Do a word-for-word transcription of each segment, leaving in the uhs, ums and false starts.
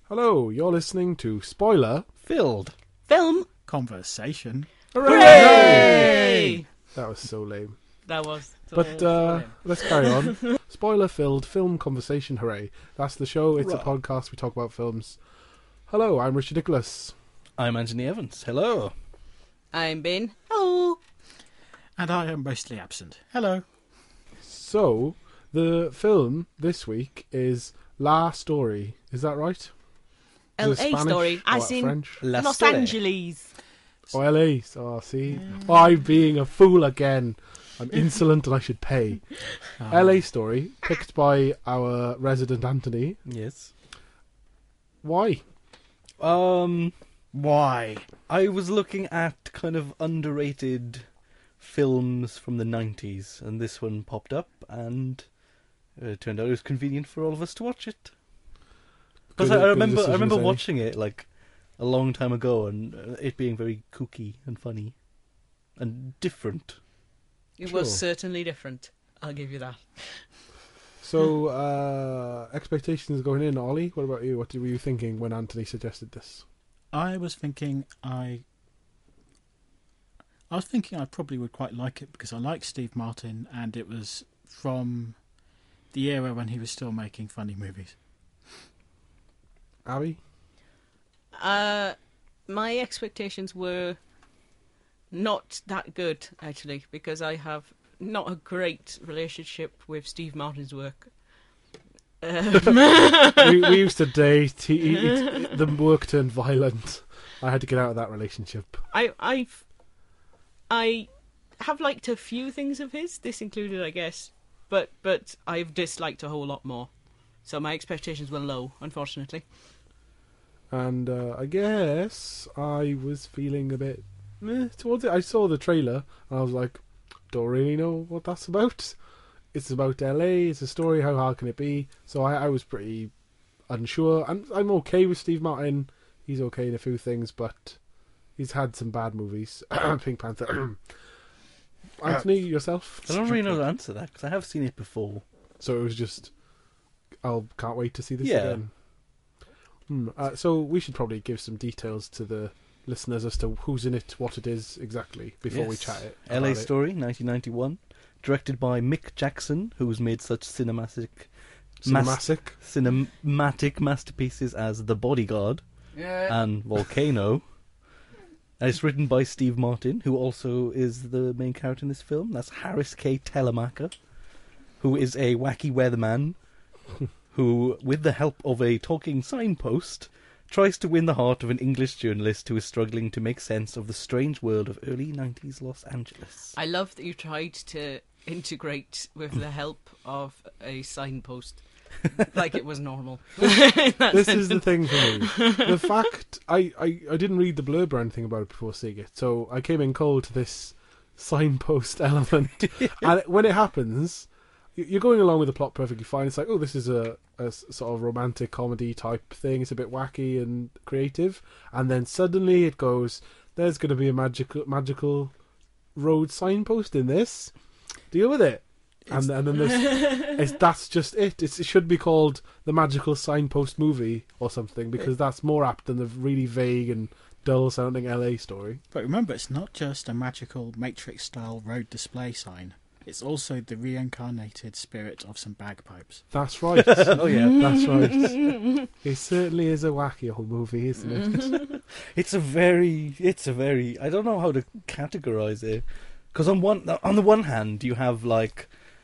Hello, you're listening to Spoiler Filled Film Conversation. Hooray! Hooray! That was so lame. That was. But uh, let's carry on. Spoiler-filled film conversation. Hooray! That's the show. It's Right. a podcast. We talk about films. Hello, I'm Richard Nicholas. I'm Anthony Evans. Hello. I'm Ben. Hello. And I am mostly absent. Hello. So, the film this week is La Story. Is that right? L A Is it Spanish story. or As in French? La Los Story. Angeles. Oh, L A. Oh, see? Oh, I'm being a fool again. I'm insolent and I should pay. Oh. L A Story, picked by our resident Anthony. Yes. Why? Um, Why? I was looking at kind of underrated films from the nineties, and this one popped up, and it turned out it was convenient for all of us to watch it. Because Good- I, I good remember, I decision, remember Zane. watching it like a long time ago, and uh, it being very kooky and funny and different. It Sure. was certainly different. I'll give you that. So, uh, expectations going in, Ollie. What about you? What were you thinking when Anthony suggested this? I was thinking I... I was thinking I probably would quite like it because I like Steve Martin and it was from the era when he was still making funny movies. Abby? Uh, my expectations were not that good, actually, because I have not a great relationship with Steve Martin's work. Um, we, we used to date. He, he, it, the work turned violent. I had to get out of that relationship. I, I've, I have liked a few things of his, this included, I guess, but but I've disliked a whole lot more. So my expectations were low, unfortunately. And uh, I guess I was feeling a bit meh towards it. I saw the trailer and I was like, don't really know what that's about. It's about L A. It's a story. How hard can it be? So I, I was pretty unsure. I'm I'm okay with Steve Martin. He's okay in a few things, but he's had some bad movies. Pink Panther. Anthony, yourself? I don't really know the answer to that because I have seen it before. So it was just, I can't wait to see this Yeah. again. Hmm. Uh, so we should probably give some details to the listeners as to who's in it, what it is exactly, before we Yes. chat it. L A about it. Story, nineteen ninety-one, directed by Mick Jackson, who's made such cinematic, mas- Cinematic. cinematic masterpieces as The Bodyguard and Volcano. And it's written by Steve Martin, who also is the main character in this film. That's Harris K. Telemacher, who is a wacky weatherman who, with the help of a talking signpost, tries to win the heart of an English journalist who is struggling to make sense of the strange world of early nineties Los Angeles. I love that you tried to integrate with the help of a signpost, like it was normal. This is the thing for me. The fact, I, I, I didn't read the blurb or anything about it before seeing it, so I came in cold to this signpost element. And when it happens, you- you're going along with the plot perfectly fine. It's like, oh, this is a, a s- sort of romantic comedy type thing. It's a bit wacky and creative. And then suddenly it goes, there's going to be a magical magical road signpost in this. Deal with it. And, and then there's, it's, that's just it. It's, it should be called the Magical Signpost Movie or something, because that's more apt than the really vague and dull sounding L A Story. But remember, it's not just a magical Matrix-style road display sign. It's also the reincarnated spirit of some bagpipes. That's right. Oh yeah, That's right. It certainly is a wacky old movie, isn't it? it's a very, it's a very. I don't know how to categorize it, because on one, on the one hand, you have like,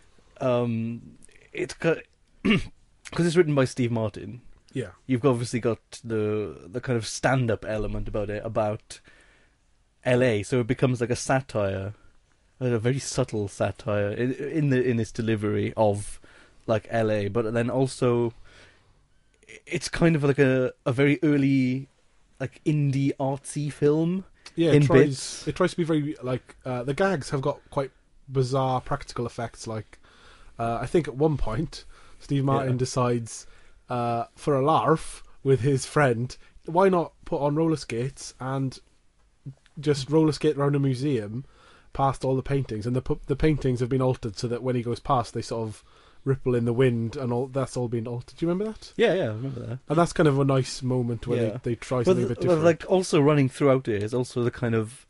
um, it's because it's written by Steve Martin. Yeah. You've obviously got the the kind of stand-up element about it, about L A, so it becomes like a satire, a very subtle satire in, in the in its delivery of like L A, but then also it's kind of like a a very early like indie artsy film. Yeah, In it tries, bits. it tries to be very, like, uh, the gags have got quite bizarre practical effects. Like, uh, I think at one point, Steve Martin Yeah. decides, uh, for a laugh with his friend, why not put on roller skates and just roller skate around a museum past all the paintings, and the pu- the paintings have been altered so that when he goes past, they sort of ripple in the wind and all that's all being altered. Do you remember that? Yeah, yeah, I remember that. And that's kind of a nice moment where Yeah. they, they try But something a the- bit different. but, like also running throughout it is also the kind of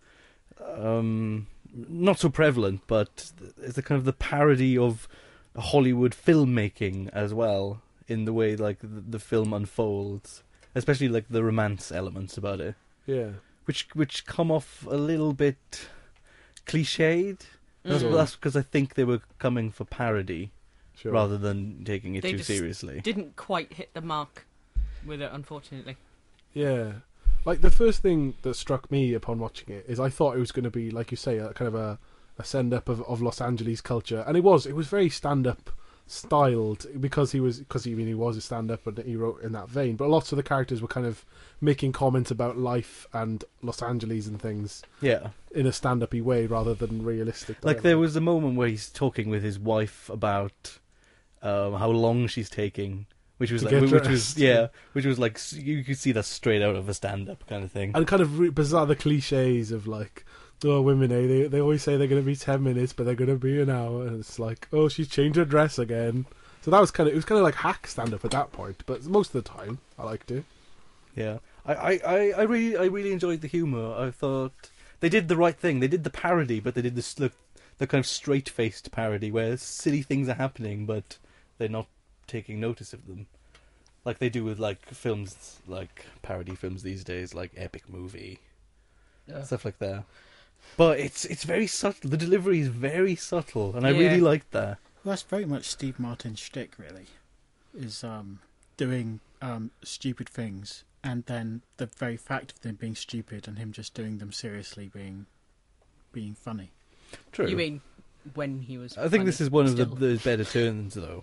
um, not so prevalent, but it's the kind of the parody of Hollywood filmmaking as well in the way like the, the film unfolds, especially like the romance elements about it, yeah. which which come off a little bit cliched. That's, Mm. that's because I think they were coming for parody Sure. rather than taking it They too just seriously. Didn't quite hit the mark with it, unfortunately. Yeah. Like, the first thing that struck me upon watching it is I thought it was going to be, like you say, a kind of a, a send-up of, of Los Angeles culture. And it was. It was very stand-up styled because he was, because he, I mean, he was a stand-up and he wrote in that vein. But lots of the characters were kind of making comments about life and Los Angeles and things Yeah. in a stand-up-y way rather than realistic. Like there dialogue. was a moment where he's talking with his wife about um, how long she's taking, which was To like, get which dressed. was yeah, which was like s- you could see that straight out of a stand-up kind of thing. And kind of re- bizarre the cliches of like, oh, women, eh? They they always say they're going to be ten minutes, but they're going to be an hour. And it's like, oh, she's changed her dress again. So that was kind of it was kind of like hack stand up at that point. But most of the time, I liked it. Yeah, I, I, I, I really I really enjoyed the humor. I thought they did the right thing. They did the parody, but they did the the, the kind of straight-faced parody where silly things are happening, but they're not taking notice of them, like they do with like films, like parody films these days, like Epic Movie, Yeah. stuff like that. But it's it's very subtle. The delivery is very subtle, and I Yeah. really liked that. Well, that's very much Steve Martin's shtick, really, is um, doing um, stupid things, and then the very fact of them being stupid and him just doing them seriously being being funny. True. You mean when he was? I think funny this is one of the, still? the better turns, though,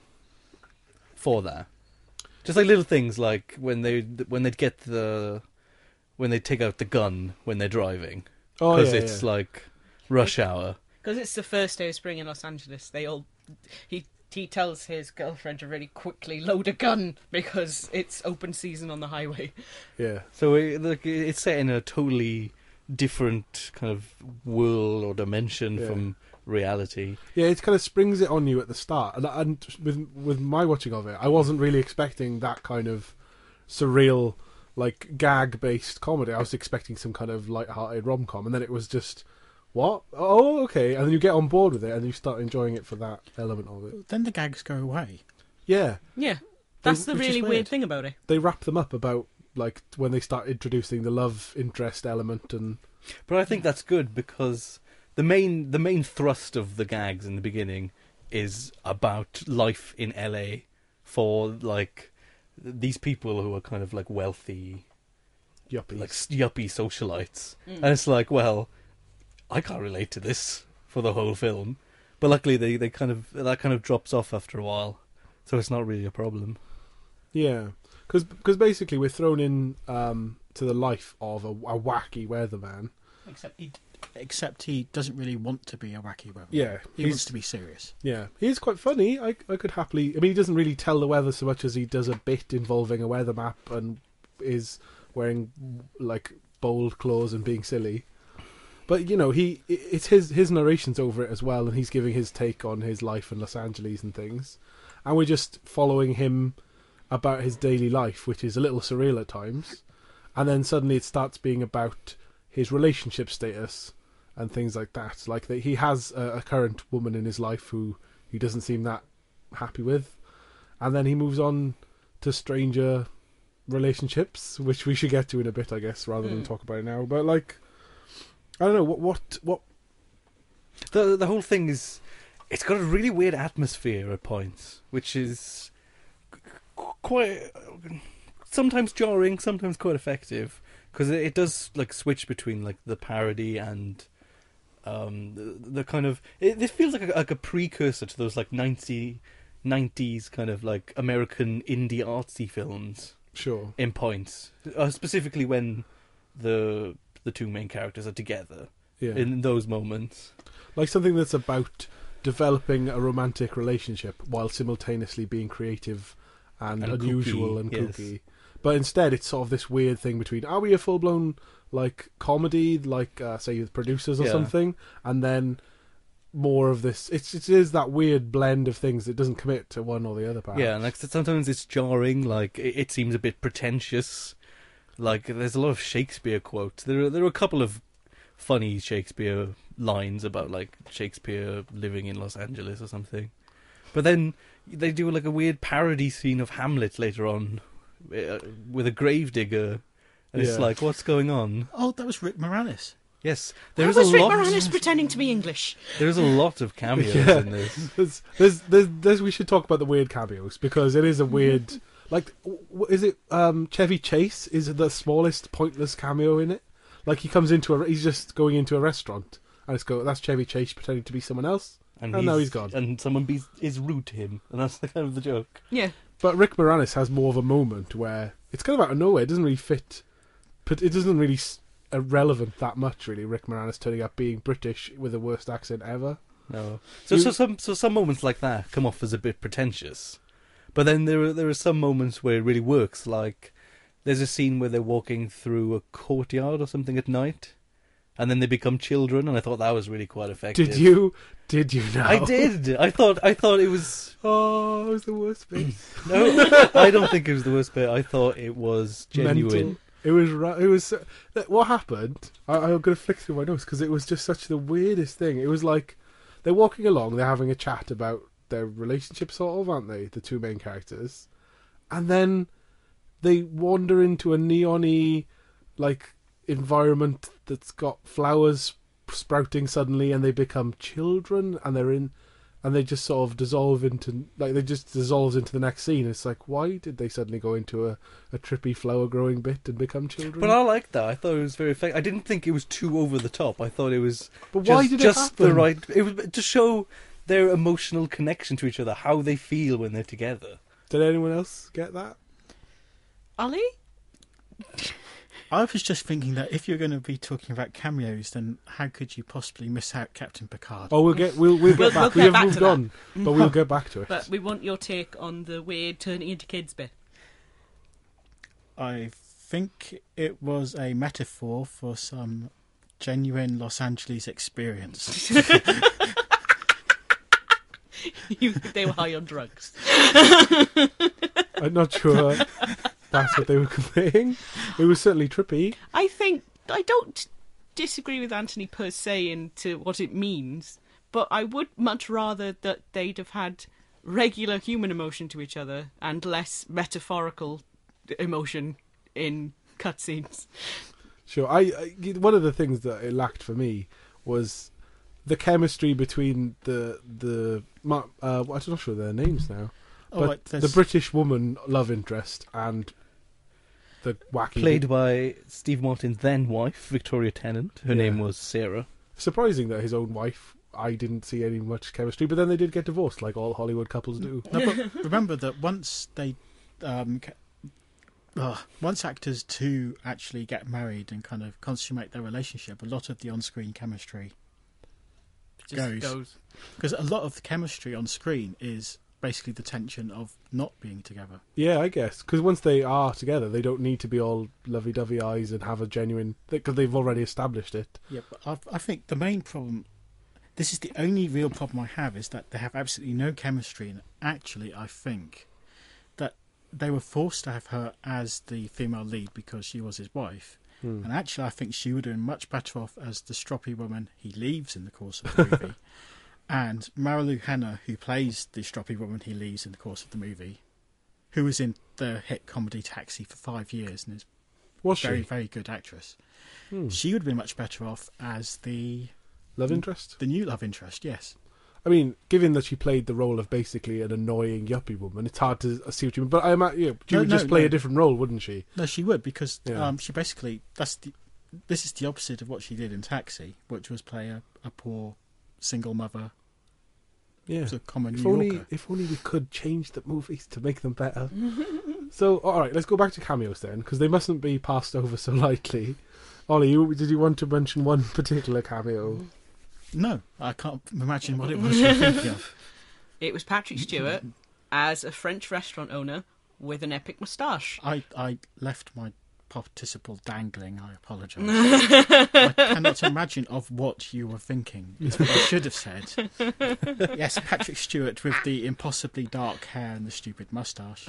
for that. Just like little things, like when they when they'd get the when they take out the gun when they're driving, Oh because yeah, it's yeah. like rush hour. Because it's the first day of spring in Los Angeles. They all he he tells his girlfriend to really quickly load a gun because it's open season on the highway. yeah. So it, like, it's set in a totally different kind of world or dimension Yeah. from reality. Yeah, it kind of springs it on you at the start, and, and with with my watching of it, I wasn't really expecting that kind of surreal, like gag-based comedy. I was expecting some kind of light-hearted rom-com, and then it was just, what? Oh, okay, and then you get on board with it, and you start enjoying it for that element of it. Then the gags go away. Yeah, Yeah, that's the Which is really weird. weird thing about it. they wrap them up about like when they start introducing the love interest element, and But I think that's good because the main the main thrust of the gags in the beginning is about life in L A for like these people who are kind of like wealthy, yuppies. like yuppie socialites, Mm. and it's like, well, I can't relate to this for the whole film, but luckily they, they kind of that kind of drops off after a while, so it's not really a problem. Yeah, because basically we're thrown in um, to the life of a, a wacky weatherman. Except he, except he doesn't really want to be a wacky weather. Yeah, he he's- wants to be serious. Yeah, he is quite funny. I I could happily. I mean, he doesn't really tell the weather so much as he does a bit involving a weather map and is wearing like bold clothes and being silly. But you know, he it's his his narration's over it as well, and he's giving his take on his life in Los Angeles and things, and we're just following him about his daily life, which is a little surreal at times, and then suddenly it starts being about his relationship status and things like that. Like that, he has a, a current woman in his life who he doesn't seem that happy with, and then he moves on to stranger relationships, which we should get to in a bit, I guess, rather than Mm. talk about it now. But like, I don't know what what what. The the whole thing is, it's got a really weird atmosphere at points, which is qu- quite sometimes jarring, sometimes quite effective, because it, it does like switch between like the parody and um the, the kind of it, it feels like a, like a precursor to those like ninety, nineties kind of like American indie artsy films Sure. in points, uh, specifically when the the two main characters are together Yeah. in those moments. Like something that's about developing a romantic relationship while simultaneously being creative and, And unusual kooky, and yes. kooky. But instead, it's sort of this weird thing between, are we a full-blown, like, comedy, like, uh, say, with producers or Yeah. something? And then more of this. It's it is that weird blend of things that doesn't commit to one or the other. Perhaps. Yeah, and like sometimes it's jarring. Like it, it seems a bit pretentious. Like there's a lot of Shakespeare quotes. There are there are a couple of funny Shakespeare lines about like Shakespeare living in Los Angeles or something. But then they do like a weird parody scene of Hamlet later on uh, with a gravedigger, and Yeah. it's like, what's going on? Oh, that was Rick Moranis. Yes, Why there's was a Rick lot. Moranis pretending to be English? There's a lot of cameos Yeah. in this. There's, there's, there's, there's, we should talk about the weird cameos because it is a weird. Like, w- is it um, Chevy Chase? Is the smallest pointless cameo in it? Like he comes into a, he's just going into a restaurant, and it's go. That's Chevy Chase pretending to be someone else, and, and now he's gone. And someone be, is rude to him, and that's the kind of the joke. Yeah. But Rick Moranis has more of a moment where it's kind of out of nowhere. It doesn't really fit, but it doesn't really s- irrelevant that much. Really, Rick Moranis turning up being British with the worst accent ever. No. So, You- so some so some moments like that come off as a bit pretentious, but then there are there are some moments where it really works. Like there's a scene where they're walking through a courtyard or something at night, and then they become children, and I thought that was really quite effective. Did you? Did you know? I did. I thought I thought it was. Oh, it was the worst bit. No, I don't think it was the worst bit. I thought it was genuine. Mental. It was. ri- It was. uh, What happened? I, I'm going to flick through my notes because it was just such the weirdest thing. It was like they're walking along, they're having a chat about their relationship, sort of, aren't they? The two main characters, and then they wander into a neon-y, like environment that's got flowers sprouting suddenly, and they become children, and they're in. And they just sort of dissolve into, like, they just dissolves into the next scene. It's like, why did they suddenly go into a, a trippy flower growing bit and become children? But I liked that. I thought it was very effective. I didn't think it was too over the top. I thought it was But just, why did it just happen? the right. It was to show their emotional connection to each other, how they feel when they're together. Did anyone else get that? Ollie? I was just thinking that if you're going to be talking about cameos, then how could you possibly miss out Captain Picard? Oh, we'll get we'll we'll get We'll- back. we'll we get have back moved to that. on, but we'll get back to it. But we want your take on the weird turning into kids bit. I think it was a metaphor for some genuine Los Angeles experience. You, they were high on drugs. I'm not sure that's what they were conveying. It was certainly trippy. I think I don't disagree with Anthony per se into what it means, but I would much rather that they'd have had regular human emotion to each other and less metaphorical emotion in cutscenes. Sure. I, I one of the things that it lacked for me was the chemistry between the the uh, I'm not sure their names now, Oh, but right, the there's- British woman love interest and the wacky Played by Steve Martin's then wife, Victoria Tennant. Her Yeah. name was Sarah. Surprising that his own wife, I didn't see any much chemistry, but then they did get divorced, like all Hollywood couples do. No, but remember that once they, um, ca- uh, once actors two actually get married and kind of consummate their relationship, a lot of the on-screen chemistry Just goes. goes. Because a lot of the chemistry on screen is basically the tension of not being together. Yeah, I guess because once they are together, they don't need to be all lovey-dovey eyes and have a genuine because they've already established it. Yeah, but I, I think the main problem, this is the only real problem I have, is that they have absolutely no chemistry. And actually, I think that they were forced to have her as the female lead because she was his wife. Hmm. And actually, I think she would have been much better off as the stroppy woman he leaves in the course of the movie. And Marilu Henner, who plays the stroppy woman he leaves in the course of the movie, who was in the hit comedy Taxi for five years and is Was a very, she very good actress. Hmm. She would have been much better off as the love interest? the new love interest, yes. I mean, given that she played the role of basically an annoying yuppie woman, it's hard to see what you mean. But I might, yeah, she No, would no, just play no. a different role, wouldn't she? No, she would, because Yeah. um, she basically, that's the, this is the opposite of what she did in Taxi, which was play a, a poor single mother, Yeah. a common If New only, Yorker. if only we could change the movies to make them better. So, all right, let's go back to cameos then, because they mustn't be passed over so lightly. Ollie, you, did you want to mention one particular cameo? No, I can't imagine what it was you're thinking of. It was Patrick Stewart as a French restaurant owner with an epic moustache. I, I left my participle dangling. I apologise. I cannot imagine of what you were thinking. Is what I should have said. Yes, Patrick Stewart with the impossibly dark hair and the stupid moustache.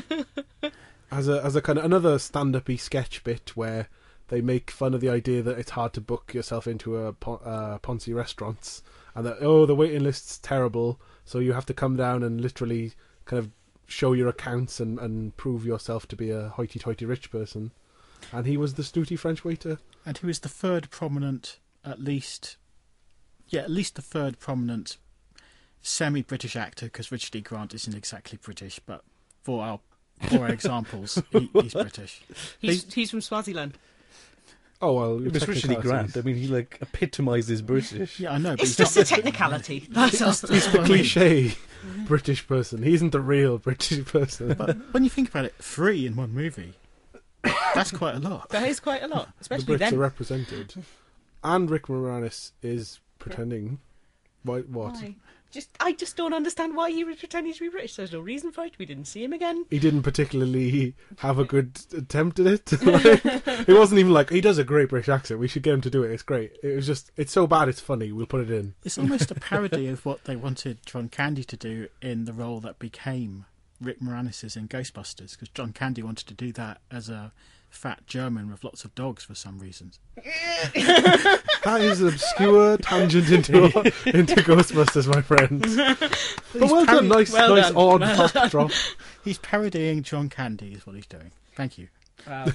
As a as a kind of another stand-up-y sketch bit where they make fun of the idea that it's hard to book yourself into a uh, Ponzi restaurants, and that, oh, the waiting list's terrible, so you have to come down and literally kind of show your accounts and, and prove yourself to be a hoity-toity rich person. And he was the snooty French waiter. And he was the third prominent, at least, yeah, at least the third prominent semi-British actor, because Richard E. Grant isn't exactly British, but for our, for our examples, he, he's British. He's, he's from Swaziland. Oh, well, It's Richard E. Grant. I mean, he, like, epitomises British. Yeah, I know. But It's he's just not, a technicality. That's all. He's the cliche British person. He isn't the real British person. But when you think about it, three in one movie, that's quite a lot. That is quite a lot, The especially Brits then. are represented. And Rick Moranis is pretending. Why, what? Why? Just, I just don't understand why he was pretending to be British. There's no reason for it. We didn't see him again. He didn't particularly have a good attempt at it. Like, it wasn't even like, he does a great British accent, we should get him to do it, it's great. It was just, it's so bad it's funny, we'll put it in. It's almost a parody of what they wanted John Candy to do in the role that became Rick Moranis's in Ghostbusters, because John Candy wanted to do that as a fat German with lots of dogs for some reasons. That is an obscure tangent into into Ghostbusters, my friend. But well done, nice, well nice done. odd Well fact drop. He's parodying John Candy is what he's doing. Thank you. Wow.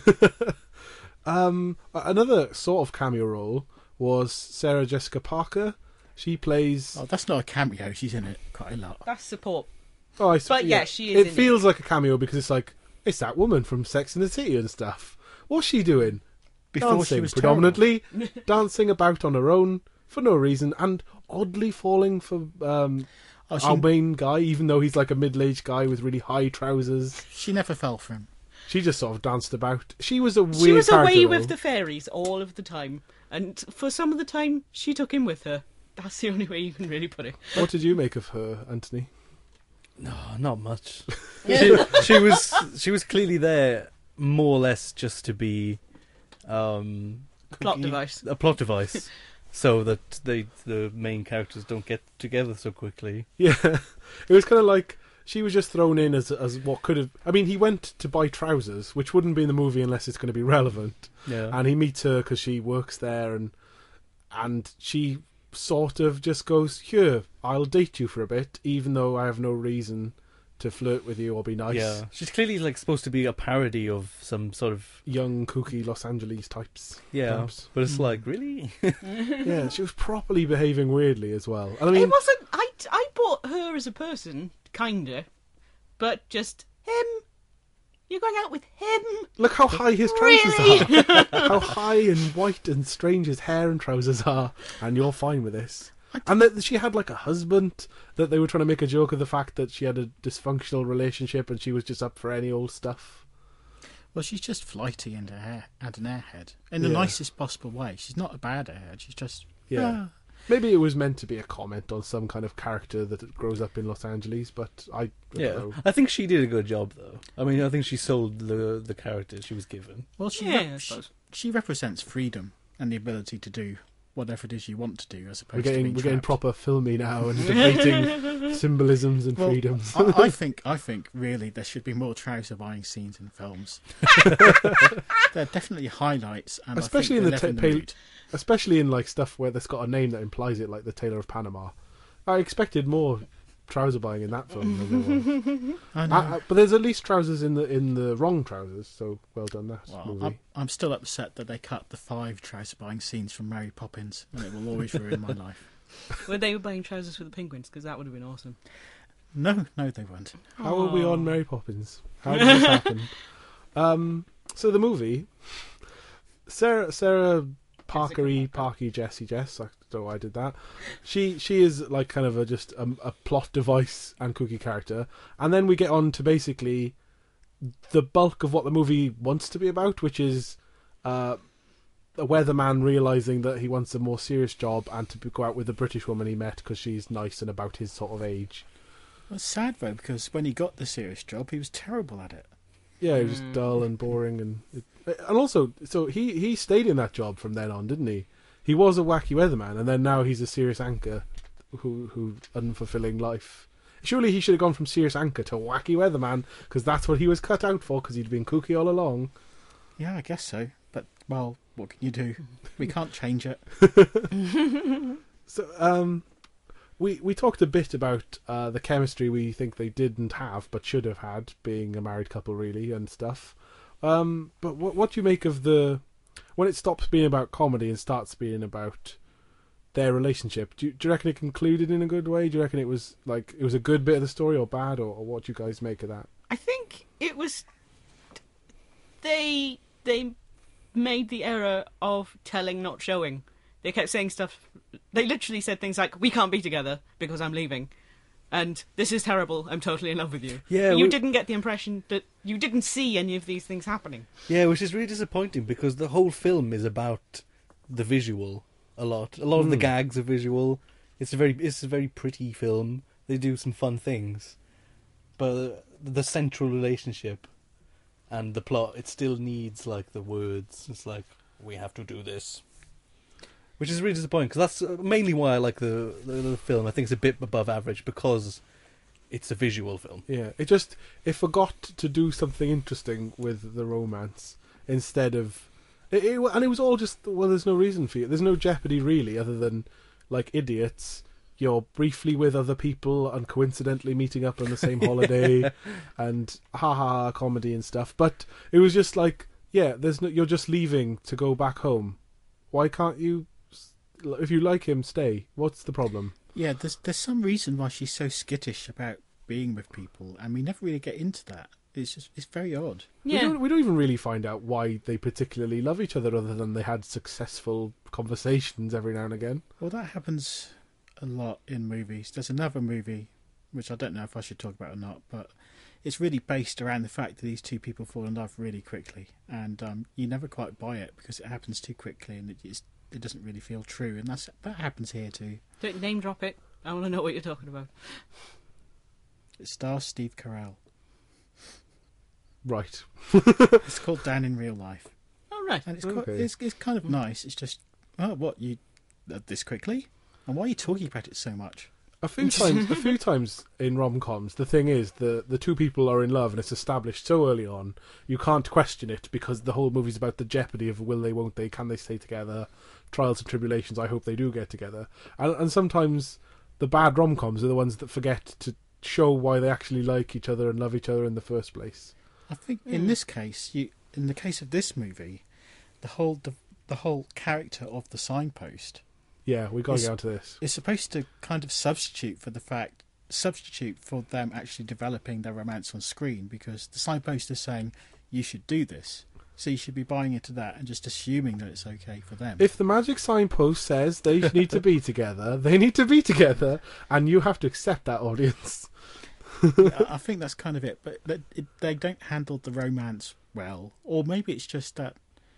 Um, another sort of cameo role was Sarah Jessica Parker. She plays. Oh, that's not a cameo. She's in it quite a lot. That's support. Oh, I, But yeah, she is It in feels like a cameo because it's like it's that woman from Sex and the City and stuff. What's she doing? Before dancing, she was predominantly dancing about on her own for no reason, and oddly falling for um, Oh, she, our main guy, even though he's like a middle-aged guy with really high trousers. she never fell for him. She just sort of danced about. She was a weird. She was away character, with though. the fairies all of the time, and for some of the time, she took him with her. That's the only way you can really put it. What did you make of her, Anthony? No, not much. she, she was she was clearly there more or less just to be um, Plot device. a plot device, so that they the main characters don't get together so quickly. Yeah, it was kind of like she was just thrown in as as what could have. I mean, he went to buy trousers, which wouldn't be in the movie unless it's going to be relevant. Yeah, And he meets her because she works there, and and she sort of just goes, "Here, I'll date you for a bit, even though I have no reason to flirt with you or be nice." yeah. She's clearly like supposed to be a parody of some sort of Young, kooky Los Angeles types. yeah, perhaps. but it's like really. Yeah, she was properly behaving weirdly as well. And I mean, It wasn't. I I bought her as a person, kinda, but just him. You're going out with him. look how high his trousers Really? are. How high and white and strange his hair and trousers are, and you're fine with this. And that she had like a husband, that they were trying to make a joke of the fact that she had a dysfunctional relationship and she was just up for any old stuff. Well, she's just flighty and, a hair, and an airhead. In the Yeah. nicest possible way. She's not a bad airhead. She's just... Yeah. Maybe it was meant to be a comment on some kind of character that grows up in Los Angeles, but I, I Yeah, don't know. I think she did a good job though. I mean, I think she sold the the character she was given. Well, she, Yeah, rep- I she, suppose. she represents freedom and the ability to do whatever it is you want to do, as opposed We're to getting being we're getting trapped. proper filmy now and debating symbolisms and Well, freedoms. I, I think, I think, really, there should be more trouser buying scenes in films. They're definitely highlights, and Especially I in think the they liven ta- the pale- mood. Especially in like stuff where there's got a name that implies it, like the Tailor of Panama. I expected more trouser buying in that film than there was. I know. Uh, uh, but there's at least trousers in the in the wrong trousers, so well done that Well, movie. I'm, I'm still upset that they cut the five trouser buying scenes from Mary Poppins, and it will always ruin my life. Were they buying trousers for the penguins? Because that would have been awesome. No, no, they weren't. How are we Aw. on Mary Poppins? How did this happen? Um, so the movie, Sarah Sarah Parkery Parky Jessie Jess. I don't know why I did that. She she is like kind of a just a, a plot device and cookie character, and then we get on to basically the bulk of what the movie wants to be about, which is uh, a weatherman realizing that he wants a more serious job and to go out with a British woman he met because she's nice and about his sort of age. Well, it's sad though, because when he got the serious job, he was terrible at it. Yeah, it was just dull and boring, and it, and also, so he, he stayed in that job from then on, didn't he? He was a wacky weatherman, and then now he's a serious anchor who who unfulfilling life. Surely he should have gone from serious anchor to wacky weatherman, because that's what he was cut out for, because he'd been kooky all along. Yeah, I guess so. But, well, what can you do? We can't change it. So, um, we we talked a bit about uh, the chemistry we think they didn't have, but should have had, being a married couple, really, and stuff. Um, but what what do you make of the when it stops being about comedy and starts being about their relationship? Do you, do you reckon it concluded in a good way? Do you reckon it was like it was a good bit of the story, or bad, or, or what do you guys make of that? I think it was. They they made the error of telling, not showing. They kept saying stuff. They literally said things like, "We can't be together because I'm leaving," and "This is terrible. I'm totally in love with you." Yeah, you we... didn't get the impression that you didn't see any of these things happening. Yeah, which is really disappointing because the whole film is about the visual a lot. A lot of Mm. the gags are visual. It's a very it's a very pretty film. They do some fun things, but the central relationship and the plot, it still needs like the words. It's like, we have to do this. Which is really disappointing, because that's mainly why I like the, the the film. I think it's a bit above average because it's a visual film. Yeah, it just it forgot to do something interesting with the romance instead of it, it, and it was all just, well, there's no reason for it. There's no jeopardy really, other than like idiots. You're briefly with other people and coincidentally meeting up on the same holiday, and haha comedy and stuff. But it was just like, yeah, there's no. You're just leaving to go back home. Why can't you? If you like him, stay. What's the problem? Yeah, there's there's some reason why she's so skittish about being with people, and we never really get into that. It's just it's very odd. Yeah. We don't, we don't even really find out why they particularly love each other, other than they had successful conversations every now and again. Well, that happens a lot in movies. There's another movie, which I don't know if I should talk about or not, but it's really based around the fact that these two people fall in love really quickly, and um, you never quite buy it because it happens too quickly, and it, it's, it doesn't really feel true, and that's that happens here too. Don't name drop it. I want to know what you're talking about. It stars Steve Carell. Right. It's called Dan in Real Life, Oh, right. and it's Okay. quite, it's, it's kind of nice. It's just, oh, what, you uh, this quickly, and why are you talking about it so much? A few times, a few times in rom-coms, the thing is the the two people are in love, and it's established so early on, you can't question it because the whole movie's about the jeopardy of will they, won't they, can they stay together, trials and tribulations. I hope they do get together, and and sometimes the bad rom-coms are the ones that forget to show why they actually like each other and love each other in the first place. I think in Mm. this case, you in the case of this movie, the whole the, the whole character of the signpost Yeah, we got to It's- get onto this. is supposed to kind of substitute for the fact substitute for them actually developing their romance on screen, because the signpost is saying you should do this, so you should be buying into that and just assuming that it's okay for them. If the magic signpost says they need to be together, they need to be together, and you have to accept that, audience. I I think that's kind of it, but that- it, they don't handle the romance well, or maybe it's just that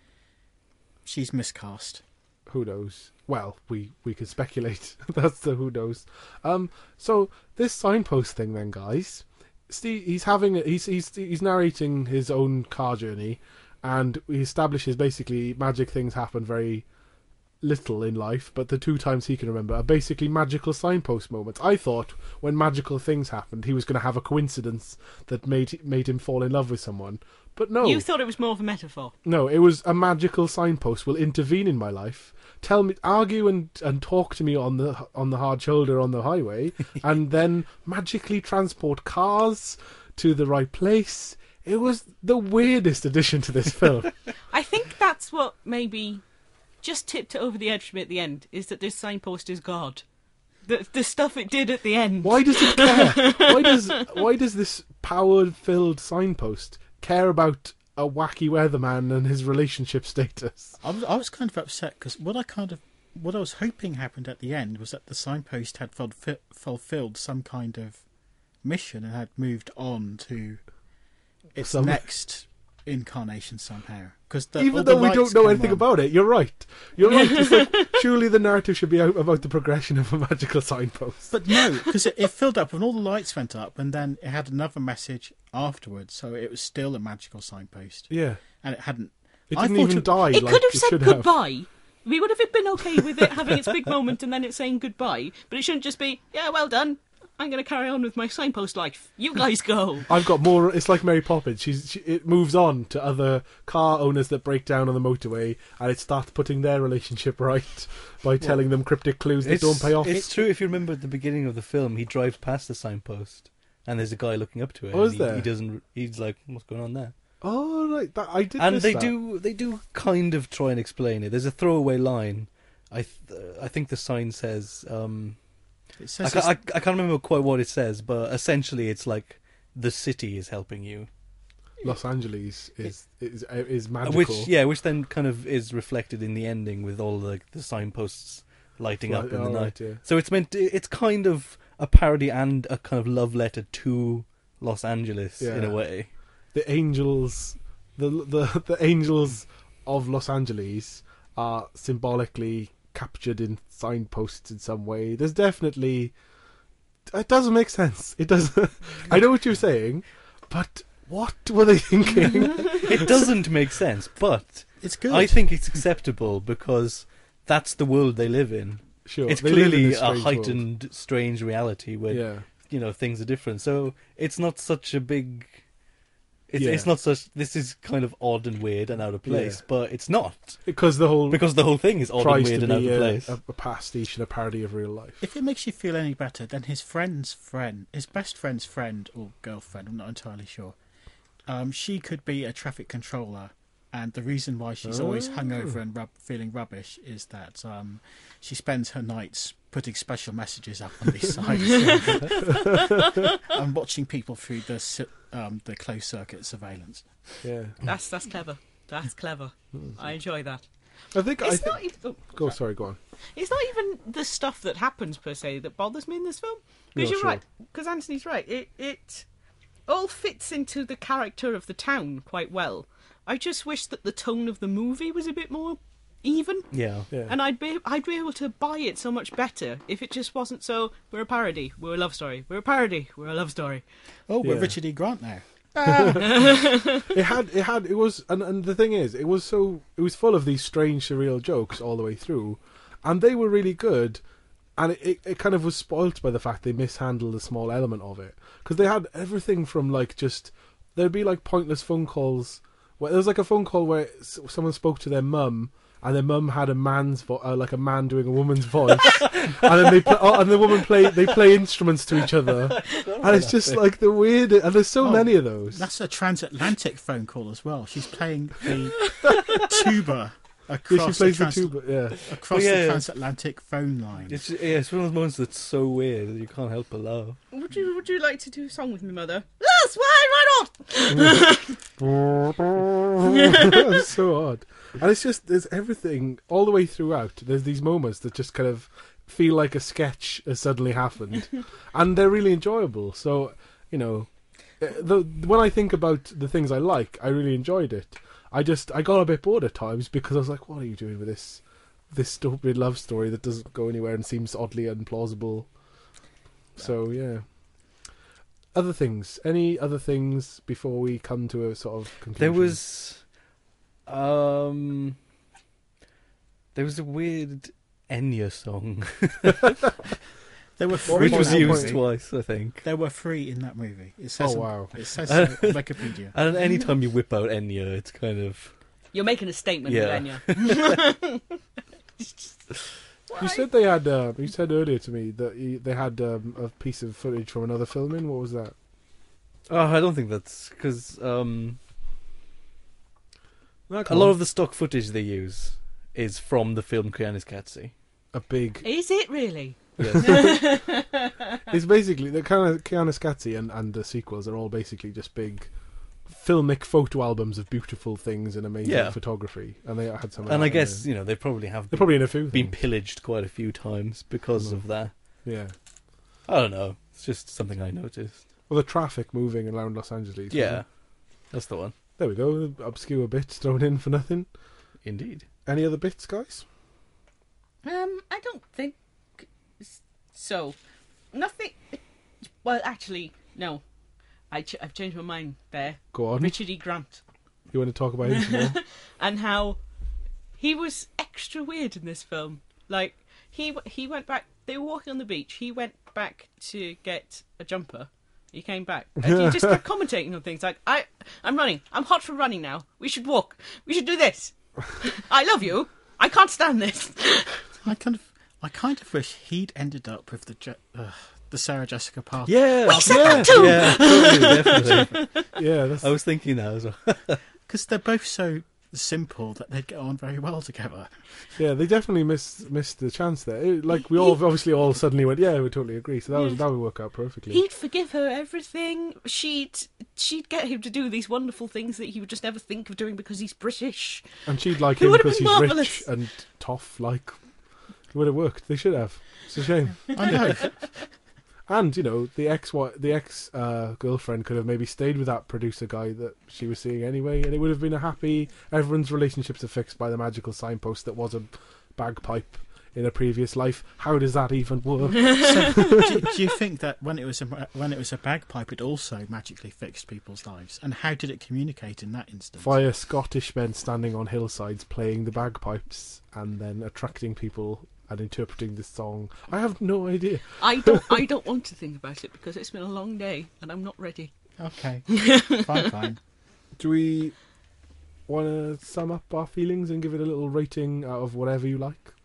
she's miscast. Who knows? Well, we, we could speculate. That's the who knows. Um, so this signpost thing, then, guys. Steve, he's having a, he's he's he's narrating his own car journey, and he establishes basically magic things happen very little in life, but the two times he can remember are basically magical signpost moments. I thought when magical things happened, he was going to have a coincidence that made made him fall in love with someone, but no. You thought it was more of a metaphor. No, it was a magical signpost will intervene in my life, tell me, argue and, and talk to me on the on the hard shoulder on the highway, and then magically transport cars to the right place. It was the weirdest addition to this film. I think that's what maybe just tipped it over the edge for me at the end, is that this signpost is God. The the stuff it did at the end. Why does it care? Why does why does this power-filled signpost care about a wacky weatherman and his relationship status? I was I was kind of upset because what I kind of what I was hoping happened at the end was that the signpost had fulfi- fulfilled some kind of mission and had moved on to its Some- next incarnation somehow. Because Even though we don't know anything about it, you're right. You're right. It's like, surely the narrative should be out about the progression of a magical signpost. But no, because it, it filled up when all the lights went up, and then it had another message afterwards, so it was still a magical signpost, Yeah. and it hadn't. It I didn't thought even it- die. It like could have it said should goodbye. We would have been okay with it having its big moment and then it saying goodbye. But it shouldn't just be, yeah, well done. I'm going to carry on with my signpost life. You guys go. I've got more. It's like Mary Poppins. She's she, it moves on to other car owners that break down on the motorway, and it starts putting their relationship right by telling them cryptic clues that don't pay off. It's true. If you remember at the beginning of the film, he drives past the signpost, and there's a guy looking up to it. Oh, and is he, there? He doesn't. He's like, "What's going on there?" Oh, right. That, I did. And miss they that. do. They do kind of try and explain it. There's a throwaway line. I th- I think the sign says. Um, It I, says ca- I, I can't remember quite what it says, but essentially it's like the city is helping you. Los Angeles is is is magical. Which yeah, which then kind of is reflected in the ending with all the the signposts lighting up Right, in the all night. right, yeah. So it's meant to, it's kind of a parody and a kind of love letter to Los Angeles in a Yeah. way. The angels, the the the angels of Los Angeles are symbolically captured in signposts in some way. There's definitely. It doesn't make sense. It doesn't. I know what you're saying, but what were they thinking? It doesn't make sense, but it's good. I think it's acceptable because that's the world they live in. Sure, It's they live in clearly this a strange heightened, strange reality where world. Yeah. you know things are different. So it's not such a big. It's, Yeah. it's not such. This is kind of odd and weird and out of place, Yeah. but it's not Because the whole because the whole thing is odd and tries weird to and out be of a, place. a, a pastiche and a parody of real life. If it makes you feel any better, then his friend's friend, his best friend's friend or girlfriend, I'm not entirely sure. Um, she could be a traffic controller, and the reason why she's always Oh. hungover and rub- feeling rubbish is that um, she spends her nights putting special messages up on these signs and watching people through the si- um, the closed circuit surveillance. Yeah, That's that's clever. That's clever. I enjoy that. I think I It's think. not even, oh, Go, sorry, go on. it's not even the stuff that happens per se that bothers me in this film. Because No, you're sure. right. Because Anthony's right. It it all fits into the character of the town quite well. I just wish that the tone of the movie was a bit more even, Yeah. Yeah, and I'd be I'd be able to buy it so much better if it just wasn't so. We're a parody. We're a love story. We're a parody. We're a love story. Oh, we're Yeah. Richard E. Grant now. it had it had it was and, and the thing is it was so it was full of these strange surreal jokes all the way through, and they were really good, and it, it, it kind of was spoilt by the fact they mishandled a small element of it, because they had everything from like just there'd be like pointless phone calls where there was like a phone call where s- someone spoke to their mum. And their mum had a man's vo- uh, like a man doing a woman's voice, and then they pl- oh, and the woman play they play instruments to each other, and it's just like the weird. And there's so Oh, many of those. That's a transatlantic phone call as well. She's playing the tuba Yeah, across, she plays the, the trans- tuba. Yeah, across Oh, yeah, the yeah. transatlantic phone line. It's yeah, it's one of those moments that's so weird that you can't help but laugh. Would you Would you like to do a song with me, mother? Yes, why? Why not? it's so odd, and it's just there's everything all the way throughout. There's these moments that just kind of feel like a sketch has suddenly happened, and they're really enjoyable. So you know, uh, the when I think about the things I like, I really enjoyed it. I just I got a bit bored at times because I was like, what are you doing with this this stupid love story that doesn't go anywhere and seems oddly implausible? So yeah. Other things. Any other things before we come to a sort of conclusion? There was, um, there was a weird Enya song, There were What three. which in was that used movie. twice, I think. There were three in that movie. It says Oh on- wow! It says on Wikipedia. And any time you whip out Enya, it's kind of You're making a statement, Yeah. Enya. You said they had. Uh, you said earlier to me that you, they had um, a piece of footage from another filming. What was that? oh, I don't think that's because um, No, a come lot on. of the stock footage they use is from the film Koyaanisqatsi. a big. Is it really? Yes. It's basically the kind of Koyaanisqatsi and and the sequels are all basically just big filmic photo albums of beautiful things and amazing Yeah. photography, and they had some. of and that I in guess there. you know they probably have they're probably in a few. been things. pillaged quite a few times because Mm. of that. Yeah. I don't know. It's just something I noticed. Well, the traffic moving around Los Angeles. wasn't Yeah, it? that's the one. There we go. Obscure bits thrown in for nothing. Indeed. Any other bits, guys? Um, I don't think so. Nothing. Well, actually, no. I ch- I've changed my mind there. Go on. Richard E. Grant. You want to talk about him some more? And how he was extra weird in this film. Like, he he went back, they were walking on the beach, he went back to get a jumper, he came back, and he just kept commentating on things like, I, I'm running, I'm hot for running now, we should walk, we should do this, I love you, I can't stand this. I kind of, I kind of wish he'd ended up with the Je- uh, the Sarah Jessica Parker. Yeah, We said yeah, that too! yeah, totally, definitely. Yeah, that's... I was thinking that as well. Because they're both so simple that they'd get on very well together. Yeah, they definitely missed missed the chance there. It, like we all obviously all suddenly went, yeah, we totally agree. So that was that would work out perfectly. He'd forgive her everything. She'd she'd get him to do these wonderful things that he would just never think of doing because he's British. And she'd like It him would've because been he's marvellous. rich and tough. Like, it would have worked. They should have. It's a shame. I know. And you know, the ex the ex uh, girlfriend could have maybe stayed with that producer guy that she was seeing anyway, and it would have been a happy. Everyone's relationships are fixed by the magical signpost that was a bagpipe in a previous life. How does that even work? So, do, do you think that when it was a when it was a bagpipe, it also magically fixed people's lives? And how did it communicate in that instance? Via Scottish men standing on hillsides playing the bagpipes and then attracting people and interpreting the song. I have no idea. I don't I don't want to think about it because it's been a long day and I'm not ready. Okay, fine, fine. Do we want to sum up our feelings and give it a little rating out of whatever you like?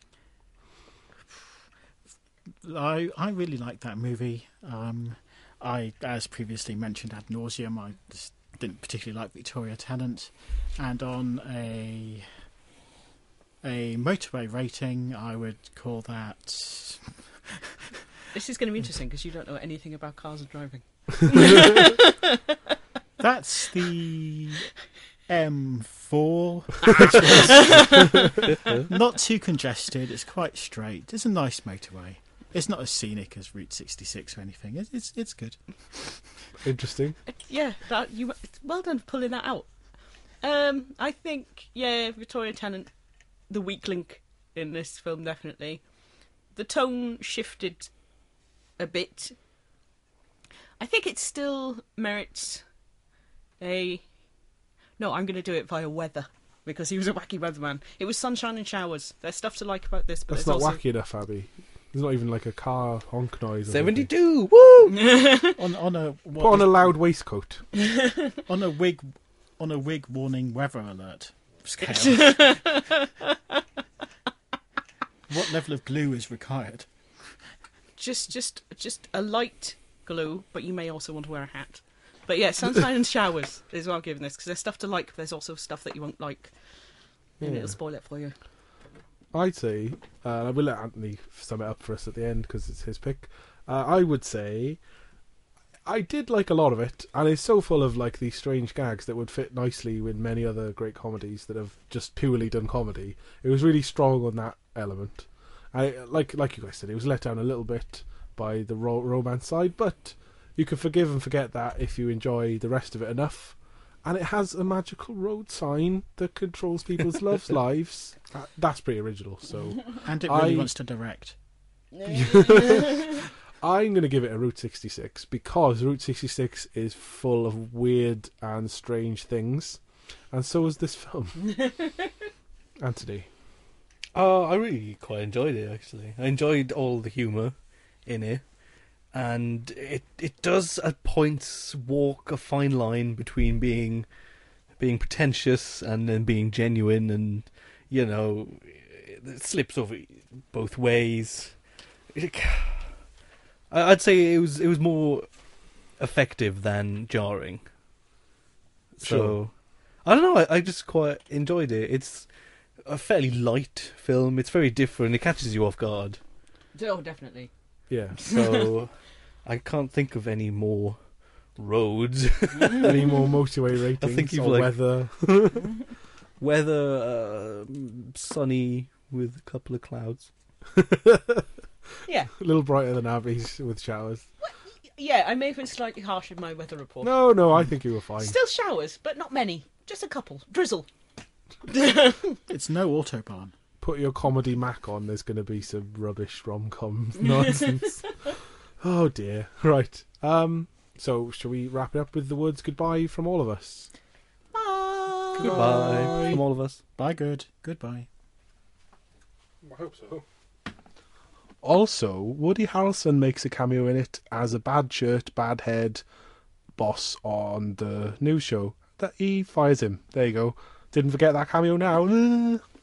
I I really like that movie. Um, I, as previously mentioned ad nauseum, I just didn't particularly like Victoria Tennant, and on a a motorway rating, I would call that. This is going to be interesting because you don't know anything about cars and driving. That's the M four. Not too congested. It's quite straight. It's a nice motorway. It's not as scenic as Route sixty-six or anything. It's it's, it's good. Interesting. Yeah, that you well done for pulling that out. Um, I think yeah, Victoria Tennant, the weak link in this film, definitely. The tone shifted a bit. I think it still merits a. No, I'm going to do it via weather because he was a wacky weatherman. It was sunshine and showers. There's stuff to like about this, but That's there's not also... wacky enough, Abby. There's not even like a car honk noise. or seventy-two, woo! on on a something. what Put on is- a loud waistcoat. on a wig on a wig warning weather alert scale. What level of glue is required? just, just, just a light glue, but you may also want to wear a hat. But yeah, sunshine and showers is what I'm giving this because there's stuff to like, but there's also stuff that you won't like, and Yeah. it'll spoil it for you. I'd say, uh, I will let Anthony sum it up for us at the end because it's his pick. Uh, I would say I did like a lot of it, and it's so full of like these strange gags that would fit nicely with many other great comedies that have just purely done comedy. It was really strong on that element. I like like you guys said, it was let down a little bit by the ro- romance side, but you can forgive and forget that if you enjoy the rest of it enough. And it has a magical road sign that controls people's loves lives. Uh, that's pretty original. So And it really I- wants to direct. I'm going to give it a Route sixty-six because Route sixty-six is full of weird and strange things, and so is this film. Anthony, Oh, I really quite enjoyed it, actually. I enjoyed all the humour in it. And it it does at points walk a fine line between being being pretentious and then being genuine, and you know, it slips over both ways. It, I- I'd say it was it was more effective than jarring. So Sure. I don't know. I, I just quite enjoyed it. It's a fairly light film. It's very different. It catches you off guard. Oh, definitely. yeah, So I can't think of any more roads. any more motorway ratings think you've, or like- weather? Weather, uh, sunny with a couple of clouds. Yeah, A little brighter than Abby's with showers. yeah. I may have been slightly harsh in my weather report. No, no, I think you were fine. Still showers, but not many. Just a couple. Drizzle. It's no Autobahn. Put your comedy Mac on, there's going to be some rubbish rom-com nonsense. Oh dear. Right. Um, So, shall we wrap it up with the words goodbye from all of us? Bye. Goodbye from all of us. Bye, good. Goodbye. I hope so. Also, Woody Harrelson makes a cameo in it as a bad shirt, bad head boss on the news show. That he fires him. There you go. Didn't forget that cameo now.